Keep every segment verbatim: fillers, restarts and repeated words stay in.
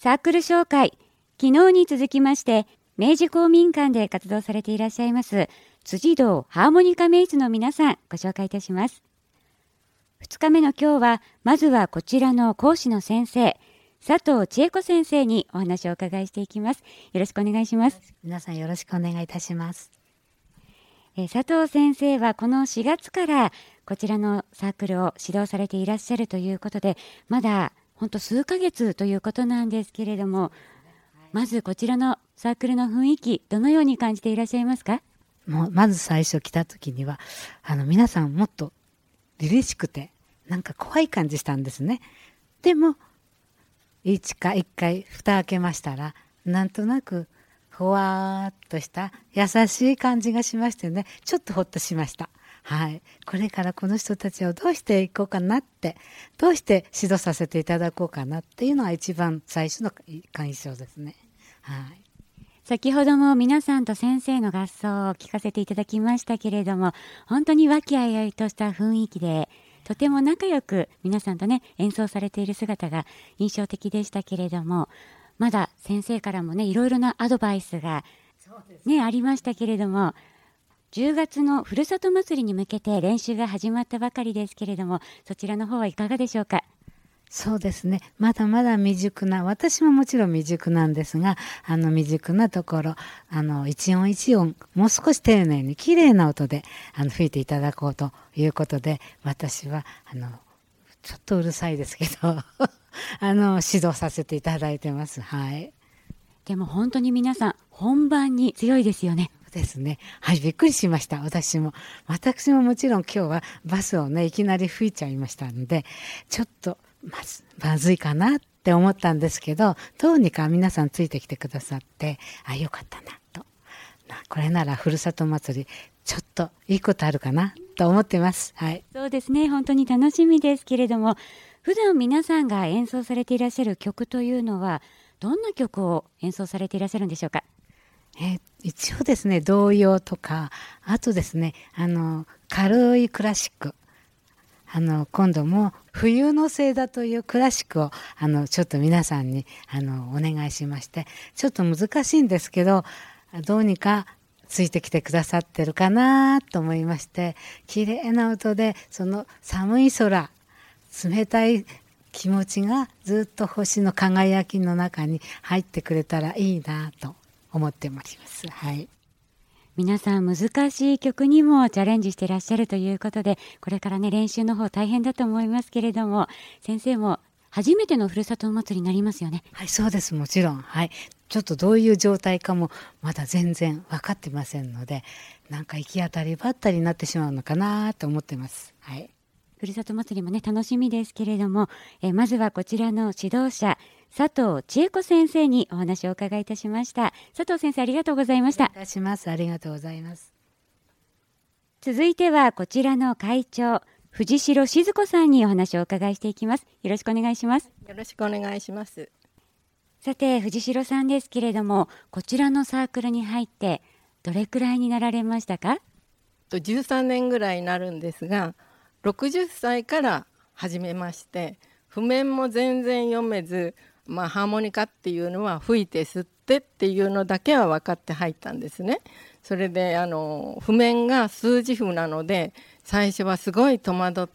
サークル紹介、昨日に続きまして明治公民館で活動されていらっしゃいます辻堂ハーモニカメイツの皆さん、ご紹介いたします。ふつかめの今日は、まずはこちらの講師の先生、佐藤千恵子先生にお話をお伺いしていきます。よろしくお願いします。 皆さんよろしくお願いいたします。 え佐藤先生はこのしがつからこちらのサークルを指導されていらっしゃるということで、まだ本当数ヶ月ということなんですけれども、まずこちらのサークルの雰囲気、どのように感じていらっしゃいますか？ もうまず最初来た時にはあの皆さんもっと凛々しくてなんか怖い感じしたんですね。でもいちかいっかい蓋開けましたら、なんとなくふわーっとした優しい感じがしましてね、ちょっとほっとしました。はい、これからこの人たちをどうしていこうかなって、どうして指導させていただこうかなっていうのは一番最初の印象ですね。はい、 先ほども皆さんと先生の合奏を聞かせていただきましたけれども、本当に和気あいあいとした雰囲気で、とても仲良く皆さんとね演奏されている姿が印象的でしたけれども、まだ先生からもねいろいろなアドバイスが、ね、ありましたけれども、じゅうがつのふるさと祭りに向けて練習が始まったばかりですけれども、そちらの方はいかがでしょうか？ そうですね、まだまだ未熟な、私ももちろん未熟なんですが、あの未熟なところ、あの一音一音もう少し丁寧に綺麗な音であの吹いていただこうということで、私はあのちょっとうるさいですけどあの指導させていただいてます。はい、 でも本当に皆さん本番に強いですよね。 ですね、はい、びっくりしました。私も私ももちろん今日はバスをねいきなり吹いちゃいましたので、ちょっとまずまずいかなって思ったんですけど、どうにか皆さんついてきてくださって、あ、よかったなと、これならふるさと祭りちょっといいことあるかなと思ってます。はい、 そうですね、本当に楽しみですけれども、普段皆さんが演奏されていらっしゃる曲というのはどんな曲を演奏されていらっしゃるんでしょうか？ えー、一応ですね、童謡とか、あとですね、あの軽いクラシック、あの今度も冬の星座というクラシックをあのちょっと皆さんにあのお願いしまして、ちょっと難しいんですけど、どうにかついてきてくださってるかなと思いまして、綺麗な音でその寒い空、冷たい気持ちがずっと星の輝きの中に入ってくれたらいいなと思っております。はい、 皆さん難しい曲にもチャレンジしていらっしゃるということで、これからね練習の方大変だと思いますけれども、先生も初めてのふるさと祭りになりますよね？ はい、そうです、もちろん。はい、ちょっとどういう状態かもまだ全然分かってませんので、なんか行き当たりばったりになってしまうのかなと思ってます。はい、 ふるさと祭りもね楽しみですけれども、えまずはこちらの指導者佐藤千恵子先生にお話をお伺いいたしました。佐藤先生、ありがとうございました。 お願いいたします。ありがとうございます。 続いてはこちらの会長、藤代静子さんにお話をお伺いしていきます。よろしくお願いします。 よろしくお願いします。 さて藤代さんですけれども、こちらのサークルに入ってどれくらいになられましたか？ じゅうさんねんぐらいになるんですが、ろくじゅっさいから始めまして、譜面も全然読めず、まあ、ハーモニカっていうのは吹いて吸ってっていうのだけは分かって入ったんですね。それであの譜面が数字譜なので、最初はすごい戸惑って、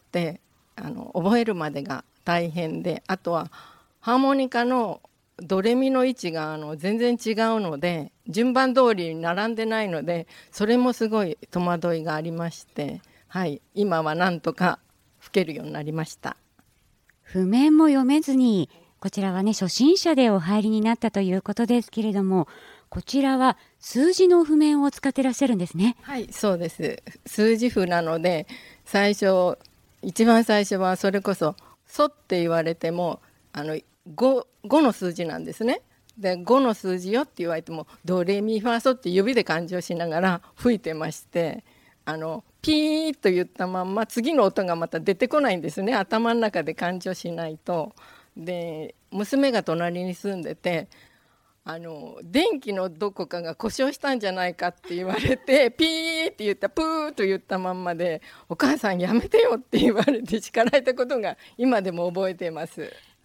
あの覚えるまでが大変で、あとはハーモニカのドレミの位置があの全然違うので、順番通りに並んでないので、それもすごい戸惑いがありまして、はい、今はなんとか吹けるようになりました。 譜面も読めずに、こちらはね初心者でお入りになったということですけれども、こちらは数字の譜面を使ってらっしゃるんですね？ はい、そうです。数字譜なので、最初一番最初はそれこそソって言われてもあの 5, 5の数字なんですね。でごの数字よって言われてもドレミファソって指で感じをしながら吹いてまして、あのピーと言ったまんま次の音がまた出てこないんですね。頭の中で感じをしないと。で娘が隣に住んでて、あの電気のどこかが故障したんじゃないかって言われてピーって言ったプーと言ったまんまで、お母さんやめてよって言われて叱られたことが今でも覚えています。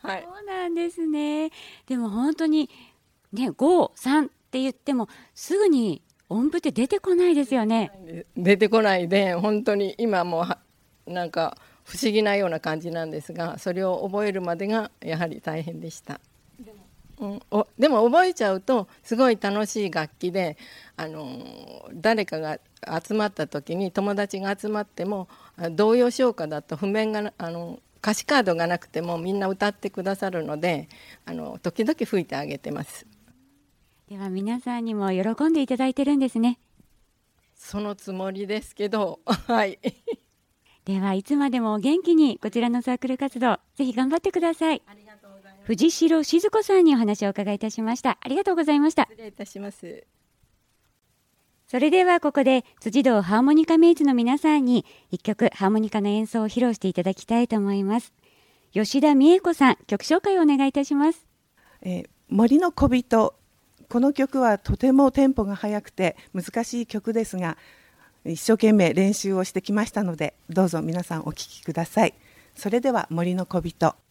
はい、 そうなんですね。でも本当にね、ご、さんって言ってもすぐに音符って出てこないですよね。 出てこないで、本当に今もうなんか不思議なような感じなんですが、それを覚えるまでがやはり大変でした。でも、うん、おでも覚えちゃうとすごい楽しい楽器で、あの誰かが集まった時に、友達が集まっても童謡唱歌だと譜面があの歌詞カードがなくてもみんな歌ってくださるので、あの時々吹いてあげてます。 では皆さんにも喜んでいただいてるんですね。 そのつもりですけどはいではいつまでもお元気にこちらのサークル活動ぜひ頑張ってください。 ありがとうございます。 藤代静子さんにお話をお伺いいたしました。ありがとうございました。 失礼いたします。 それではここで辻堂ハーモニカメイズの皆さんに一曲ハーモニカの演奏を披露していただきたいと思います。吉田美恵子さん、曲紹介をお願いいたします。 えー、森の小人、この曲はとてもテンポが速くて難しい曲ですが、一生懸命練習をしてきましたので、どうぞ皆さんお聴きください。それでは森の小人。